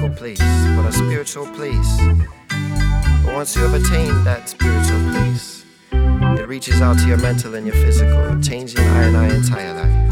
physical place, but a spiritual place. But once you have attained that spiritual place, it reaches out to your mental and your physical, changing I and I entire life.